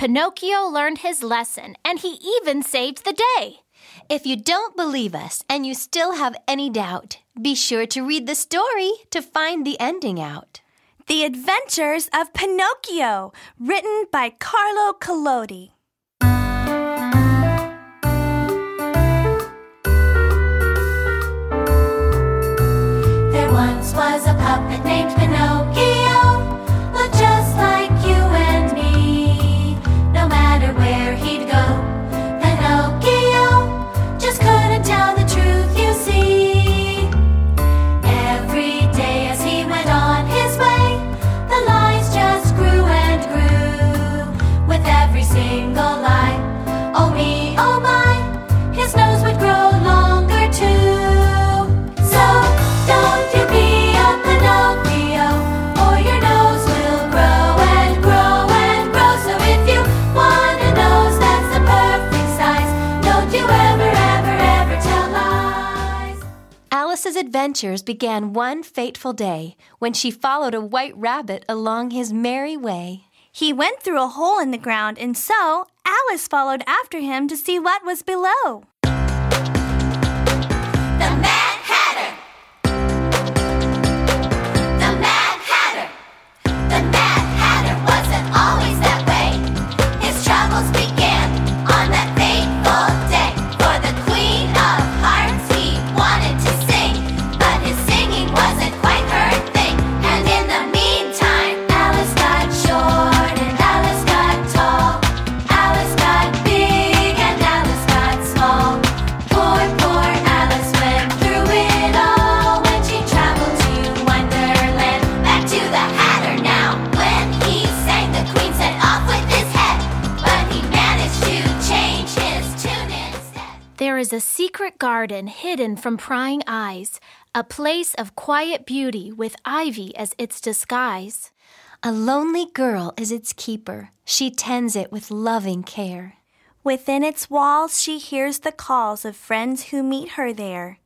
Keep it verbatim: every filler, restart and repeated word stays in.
Pinocchio learned his lesson, and he even saved the day. If you don't believe us and you still have any doubt, be sure to read the story to find the ending out. The Adventures of Pinocchio, written by Carlo Collodi. There once was a puppet named Pinocchio, looked just like you and me. No matter where he'd go, Pinocchio just couldn't tell the truth, you see. Every day as he went on his way, the lies just grew and grew. With every single lie, oh me, oh my, his nose would grow longer too. So don't you be a Pinocchio, or your nose will grow and grow and grow. So if you want a nose that's the perfect size, don't you ever, ever, ever tell lies. Alice's adventures began one fateful day when she followed a white rabbit along his merry way. He went through a hole in the ground, and so Alice followed after him to see what was below. The Mad Hatter! The Mad Hatter! The Mad Hatter wasn't always that way. His travels began on that fateful day. For the Queen of Hearts he wanted to sing, but his singing wasn't quite her thing. And in the meantime, Alice got short and Alice got tall. Alice got big and Alice got small. Poor, poor Alice went through it all when she traveled to Wonderland. Back to the Hatter now. When he sang, the Queen set off with his head, but he managed to change his tune instead. There is a secret garden hidden from prying eyes, a place of quiet beauty with ivy as its disguise. A lonely girl is its keeper. She tends it with loving care. Within its walls she hears the calls of friends who meet her there.